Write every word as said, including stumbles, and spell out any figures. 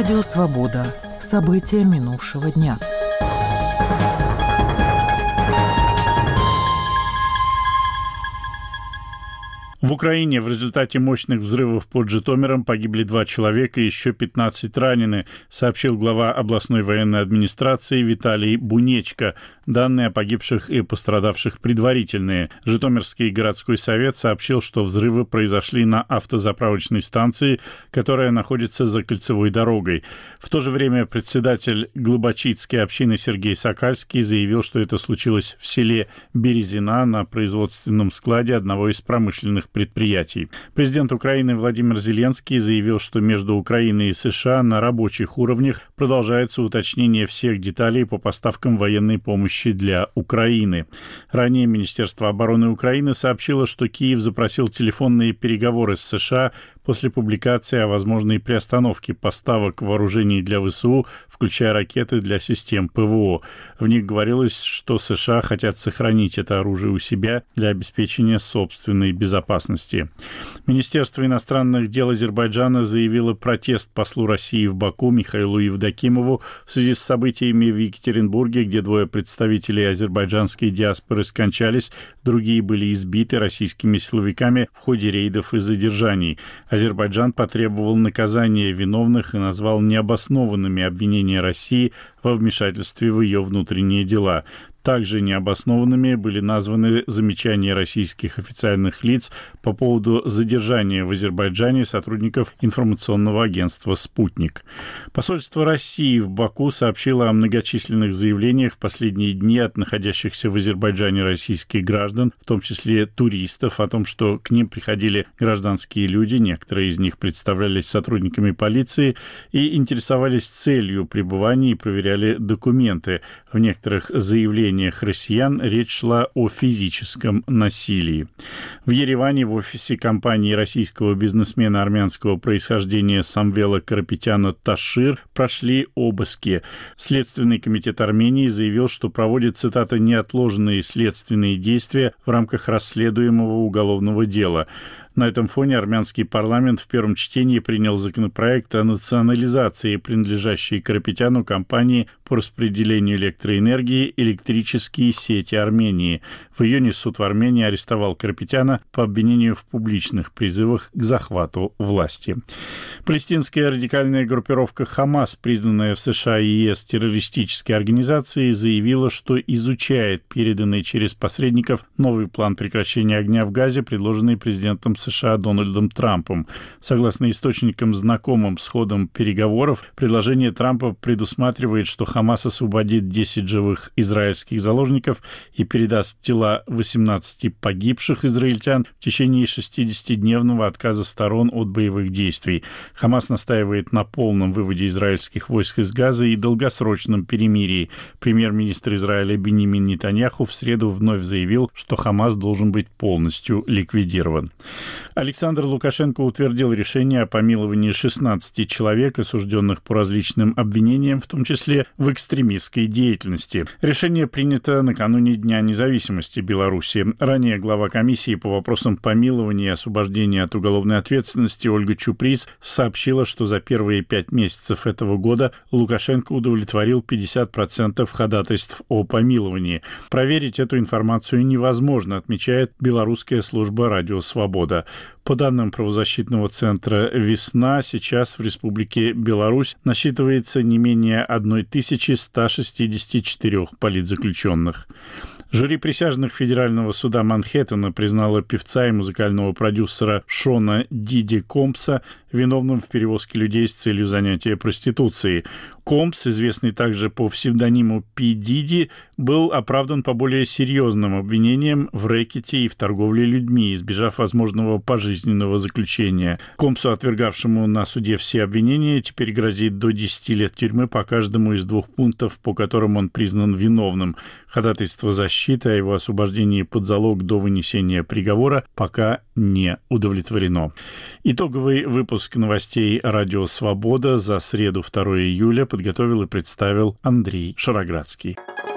Радио «Свобода». События минувшего дня. В Украине в результате мощных взрывов под Житомиром погибли два человека и еще пятнадцать ранены, сообщил глава областной военной администрации Виталий Бунечко. Данные о погибших и пострадавших предварительные. Житомирский городской совет сообщил, что взрывы произошли на автозаправочной станции, которая находится за кольцевой дорогой. В то же время председатель Глобочицкой общины Сергей Сокальский заявил, что это случилось в селе Березина на производственном складе одного из промышленных предприятий. Президент Украины Владимир Зеленский заявил, что между Украиной и США на рабочих уровнях продолжается уточнение всех деталей по поставкам военной помощи для Украины. Ранее Министерство обороны Украины сообщило, что Киев запросил телефонные переговоры с США после публикации о возможной приостановке поставок вооружений для ВСУ, включая ракеты для систем ПВО. В них говорилось, что США хотят сохранить это оружие у себя для обеспечения собственной безопасности. Министерство иностранных дел Азербайджана заявило протест послу России в Баку Михаилу Евдокимову в связи с событиями в Екатеринбурге, где двое представителей азербайджанской диаспоры скончались, другие были избиты российскими силовиками в ходе рейдов и задержаний. Азербайджан потребовал наказания виновных и назвал необоснованными обвинения России во вмешательстве в ее внутренние дела. Также необоснованными были названы замечания российских официальных лиц по поводу задержания в Азербайджане сотрудников информационного агентства «Спутник». Посольство России в Баку сообщило о многочисленных заявлениях в последние дни от находящихся в Азербайджане российских граждан, в том числе туристов, о том, что к ним приходили гражданские люди, некоторые из них представлялись сотрудниками полиции и интересовались целью пребывания и проверяли документы. В некоторых заявлениях россиян речь шла о физическом насилии. В Ереване в офисе компании российского бизнесмена армянского происхождения Самвела Карапетяна Ташир прошли обыски. Следственный комитет Армении заявил, что проводит, цитата, «неотложные следственные действия в рамках расследуемого уголовного дела». На этом фоне армянский парламент в первом чтении принял законопроект о национализации принадлежащей Карапетяну компании по распределению электроэнергии «Электрические сети Армении». В июне суд в Армении арестовал Карапетяна по обвинению в публичных призывах к захвату власти. Палестинская радикальная группировка «Хамас», признанная в США и ЕС террористической организацией, заявила, что изучает переданный через посредников новый план прекращения огня в Газе, предложенный президентом США Дональдом Трампом. Согласно источникам, знакомым с ходом переговоров, предложение Трампа предусматривает, что Хамас освободит десять живых израильских заложников и передаст тела восемнадцати погибших израильтян в течение шестидесятидневного отказа сторон от боевых действий. Хамас настаивает на полном выводе израильских войск из Газа и долгосрочном перемирии. Премьер-министр Израиля Биньямин Нетаньяху в среду вновь заявил, что Хамас должен быть полностью ликвидирован. Александр Лукашенко утвердил решение о помиловании шестнадцати человек, осужденных по различным обвинениям, в том числе в экстремистской деятельности. Решение принято накануне Дня независимости Беларуси. Ранее глава комиссии по вопросам помилования и освобождения от уголовной ответственности Ольга Чуприс сообщила, что за первые пять месяцев этого года Лукашенко удовлетворил пятьдесят процентов ходатайств о помиловании. Проверить эту информацию невозможно, отмечает белорусская служба «Радио Свобода». По данным правозащитного центра «Весна», сейчас в Республике Беларусь насчитывается не менее тысяча сто шестьдесят четыре политзаключенных. Жюри присяжных Федерального суда Манхэттена признало певца и музыкального продюсера Шона Диди Компса виновным в перевозке людей с целью занятия проституцией. Компс, известный также по псевдониму Пи Диди, был оправдан по более серьезным обвинениям в рэкете и в торговле людьми, избежав возможного пожизненного заключения. Компсу, отвергавшему на суде все обвинения, теперь грозит до десяти лет тюрьмы по каждому из двух пунктов, по которым он признан виновным. Ходатайство защиты о его освобождении под залог до вынесения приговора пока не удовлетворено. Итоговый выпуск новостей «Радио Свобода» за среду второго июля подготовил и представил Андрей Шароградский.